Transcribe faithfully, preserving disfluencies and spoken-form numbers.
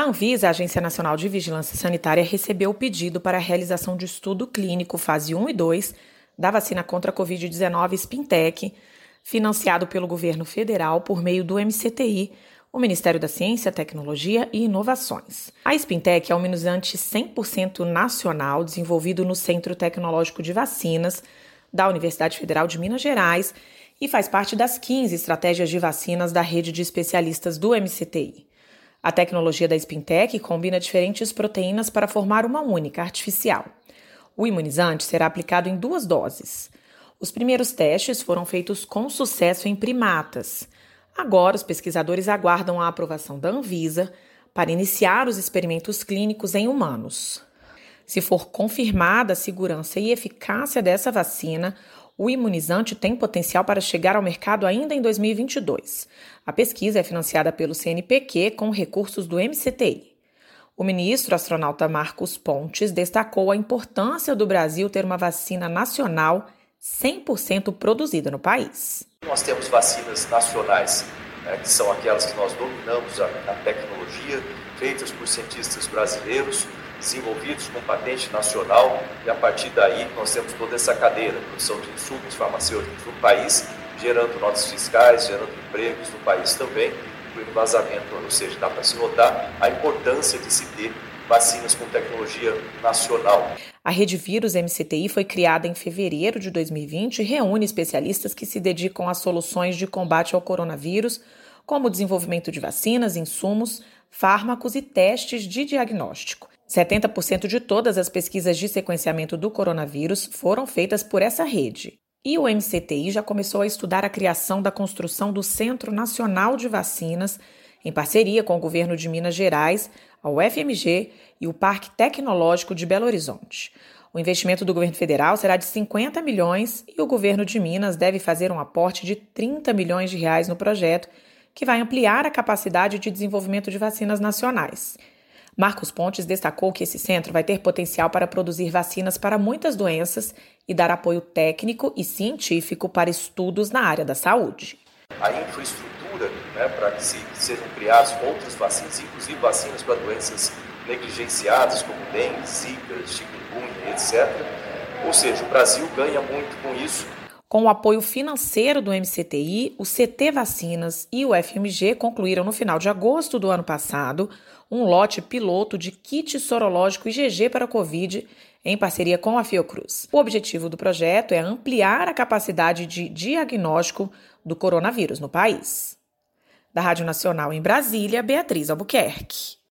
Anvisa, a Agência Nacional de Vigilância Sanitária, recebeu o pedido para a realização de estudo clínico fase um e dois da vacina contra a covid dezenove Spintec, financiado pelo governo federal por meio do M C T I, o Ministério da Ciência, Tecnologia e Inovações. A Spintec é um imunizante cem por cento nacional desenvolvido no Centro Tecnológico de Vacinas da Universidade Federal de Minas Gerais e faz parte das quinze estratégias de vacinas da rede de especialistas do M C T I. A tecnologia da Spintec combina diferentes proteínas para formar uma única, artificial. O imunizante será aplicado em duas doses. Os primeiros testes foram feitos com sucesso em primatas. Agora, os pesquisadores aguardam a aprovação da Anvisa para iniciar os experimentos clínicos em humanos. Se for confirmada a segurança e eficácia dessa vacina, o imunizante tem potencial para chegar ao mercado ainda em dois mil e vinte e dois. A pesquisa é financiada pelo C N P Q com recursos do M C T I. O ministro astronauta Marcos Pontes destacou a importância do Brasil ter uma vacina nacional cem por cento produzida no país. Nós temos vacinas nacionais, né, que são aquelas que nós dominamos a, a tecnologia, feitas por cientistas brasileiros, desenvolvidos com patente nacional, e a partir daí nós temos toda essa cadeia, produção de insumos farmacêuticos no país, gerando notas fiscais, gerando empregos no país também, incluindo vazamento, ou seja, dá para se notar a importância de se ter vacinas com tecnologia nacional. A Rede Vírus M C T I foi criada em fevereiro de dois mil e vinte e reúne especialistas que se dedicam a soluções de combate ao coronavírus, como o desenvolvimento de vacinas, insumos, fármacos e testes de diagnóstico. setenta por cento de todas as pesquisas de sequenciamento do coronavírus foram feitas por essa rede. E o M C T I já começou a estudar a criação da construção do Centro Nacional de Vacinas, em parceria com o governo de Minas Gerais, a U F M G e o Parque Tecnológico de Belo Horizonte. O investimento do governo federal será de cinquenta milhões e o governo de Minas deve fazer um aporte de trinta milhões de reais no projeto, que vai ampliar a capacidade de desenvolvimento de vacinas nacionais. Marcos Pontes destacou que esse centro vai ter potencial para produzir vacinas para muitas doenças e dar apoio técnico e científico para estudos na área da saúde. A infraestrutura, né, para que se, sejam criadas outras vacinas, inclusive vacinas para doenças negligenciadas como dengue, zika, chikungunya, etcétera. Ou seja, o Brasil ganha muito com isso. Com o apoio financeiro do M C T I, o C T Vacinas e o U F M G concluíram no final de agosto do ano passado um lote piloto de kit sorológico I G G para a Covid em parceria com a Fiocruz. O objetivo do projeto é ampliar a capacidade de diagnóstico do coronavírus no país. Da Rádio Nacional em Brasília, Beatriz Albuquerque.